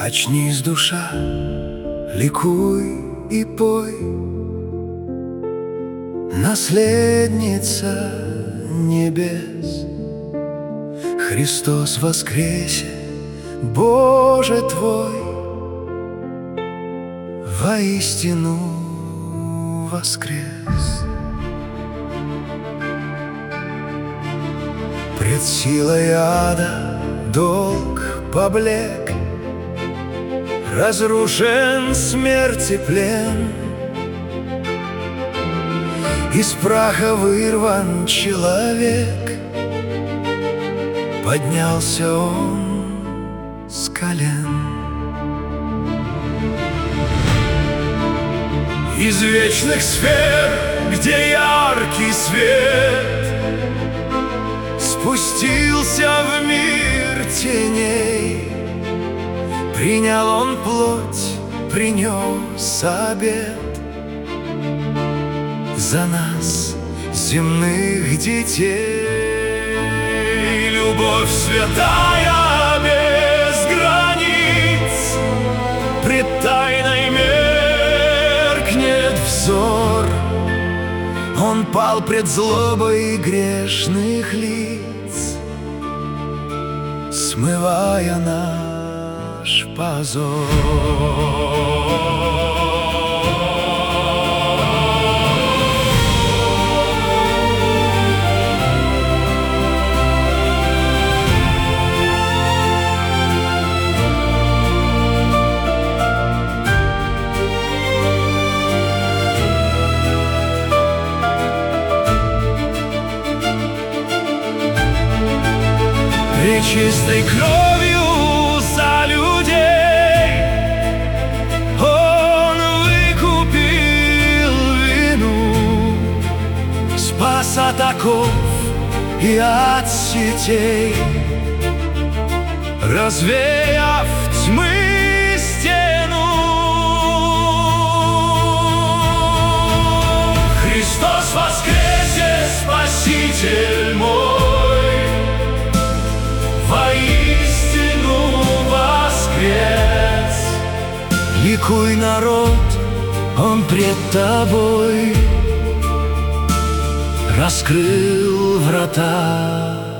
Очнись, душа, ликуй и пой, наследница небес. Христос воскресе, Боже твой, воистину воскрес. Пред силой ада долг поблек, разрушен смерти плен, из праха вырван человек, поднялся он с колен. Из вечных сфер, где яркий свет спустился в мир теней, принял он плоть, принес обет за нас, земных детей. Любовь святая без границ, пред тайной меркнет взор. Он пал пред злобой грешных лиц, смывая наш позор. Пречистой кровью за людей Он выкупил вину, спас от оков и от сетей, развеяв тьмы стену. Христос воскресе, Спаситель мой, воистину воскрес. Ликуй, народ, Он пред тобой раскрыл врата